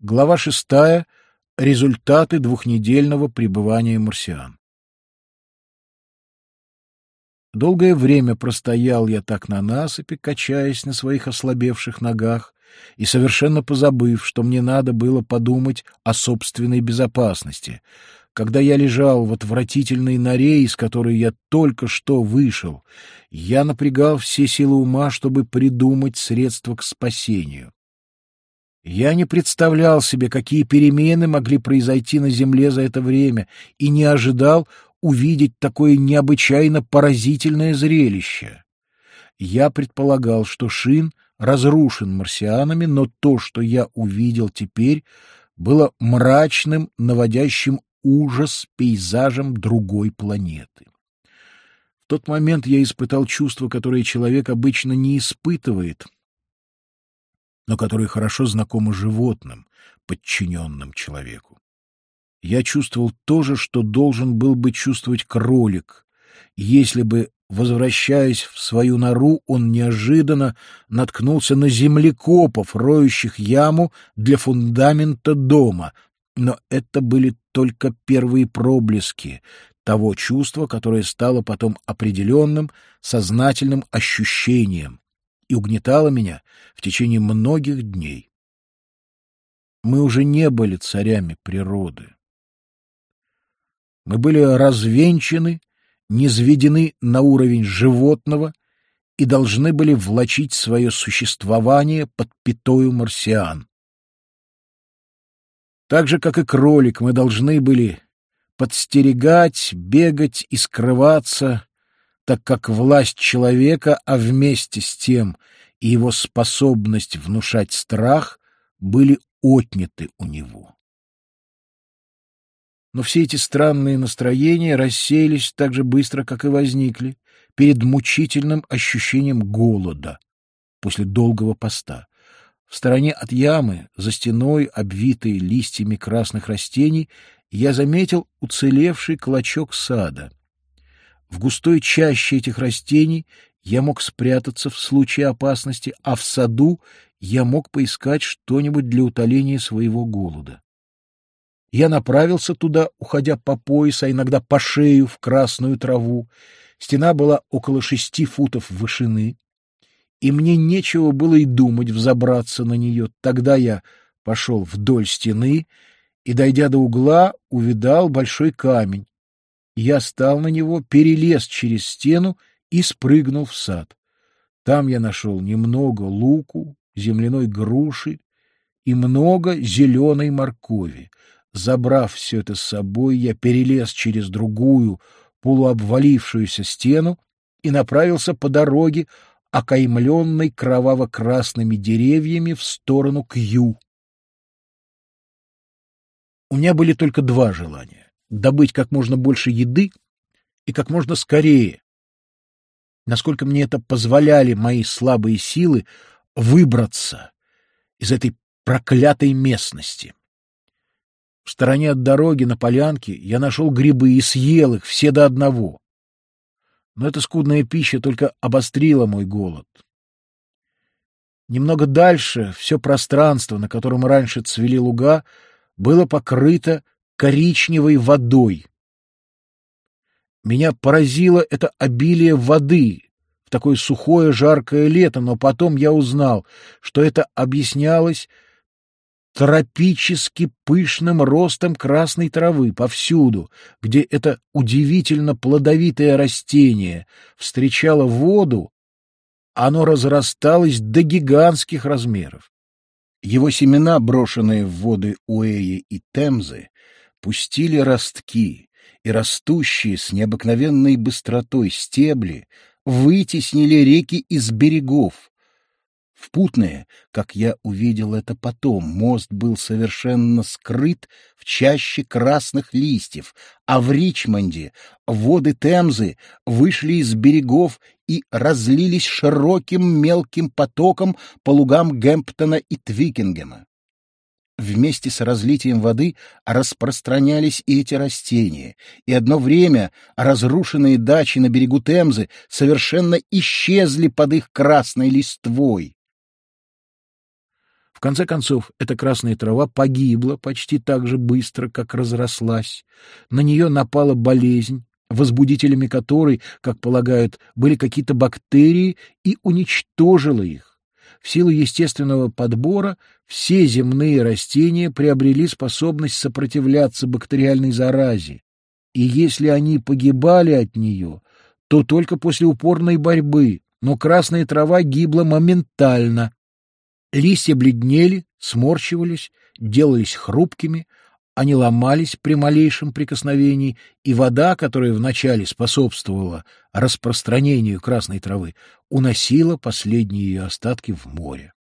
Глава 6. Результаты двухнедельного пребывания марсиан. Долгое время простоял я так на насыпи, качаясь на своих ослабевших ногах и совершенно позабыв, что мне надо было подумать о собственной безопасности, когда я лежал в отвратительной норе, из которой я только что вышел. Я напрягал все силы ума, чтобы придумать средства к спасению. Я не представлял себе, какие перемены могли произойти на Земле за это время, и не ожидал увидеть такое необычайно поразительное зрелище. Я предполагал, что Шин разрушен марсианами, но то, что я увидел теперь, было мрачным, наводящим ужас пейзажем другой планеты. В тот момент я испытал чувство, которое человек обычно не испытывает, но которое хорошо знакомо животным, подчиненным человеку. Я чувствовал то же, что должен был бы чувствовать кролик, если бы, возвращаясь в свою нору, он неожиданно наткнулся на землекопов, роющих яму для фундамента дома. Но это были только первые проблески того чувства, которое стало потом определенным, сознательным ощущением и угнетало меня в течение многих дней. Мы уже не были царями природы. Мы были развенчаны, низведены на уровень животного и должны были влачить свое существование под пятою марсиан. Так же, как и кролик, мы должны были подстерегать, бегать и скрываться, так как власть человека, а вместе с тем и его способность внушать страх, были отняты у него. Но все эти странные настроения рассеялись так же быстро, как и возникли, перед мучительным ощущением голода после долгого поста. В стороне от ямы, за стеной, обвитой листьями красных растений, я заметил уцелевший клочок сада. В густой чаще этих растений я мог спрятаться в случае опасности, а в саду я мог поискать что-нибудь для утоления своего голода. Я направился туда, уходя по пояс, а иногда по шею в красную траву. Стена была около 6 футов вышины, и мне нечего было и думать взобраться на нее. Тогда я пошел вдоль стены и, дойдя до угла, увидал большой камень. Я стал на него, перелез через стену и спрыгнул в сад. Там я нашел немного луку, земляной груши и много зеленой моркови. Забрав все это с собой, я перелез через другую полуобвалившуюся стену и направился по дороге, окаймленной кроваво-красными деревьями, в сторону Кью. У меня были только два желания — добыть как можно больше еды и как можно скорее, насколько мне это позволяли мои слабые силы, выбраться из этой проклятой местности. В стороне от дороги на полянке я нашел грибы и съел их все до одного. Но эта скудная пища только обострила мой голод. Немного дальше все пространство, на котором раньше цвели луга, было покрыто коричневой водой. Меня поразило это обилие воды в такое сухое жаркое лето, но потом я узнал, что это объяснялось тропически пышным ростом красной травы. Повсюду, где это удивительно плодовитое растение встречало воду, оно разрасталось до гигантских размеров. Его семена, брошенные в воды Уэи и Темзы, пустили ростки, и растущие с необыкновенной быстротой стебли вытеснили реки из берегов. В Путное, как я увидел это потом, мост был совершенно скрыт в чаще красных листьев, а в Ричмонде воды Темзы вышли из берегов и разлились широким мелким потоком по лугам Гэмптона и Твикингема. Вместе с разлитием воды распространялись и эти растения, и одно время разрушенные дачи на берегу Темзы совершенно исчезли под их красной листвой. В конце концов, эта красная трава погибла почти так же быстро, как разрослась. На нее напала болезнь, возбудителями которой, как полагают, были какие-то бактерии, и уничтожила их. В силу естественного подбора все земные растения приобрели способность сопротивляться бактериальной заразе, и если они погибали от нее, то только после упорной борьбы, но красная трава гибла моментально. Листья бледнели, сморщивались, делались хрупкими, они ломались при малейшем прикосновении, и вода, которая вначале способствовала распространению красной травы, уносила последние ее остатки в море.